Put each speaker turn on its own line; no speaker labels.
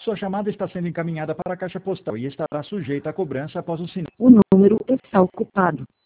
Sua chamada está sendo encaminhada para a caixa postal e estará sujeita a cobrança após o sinal.
O número está ocupado.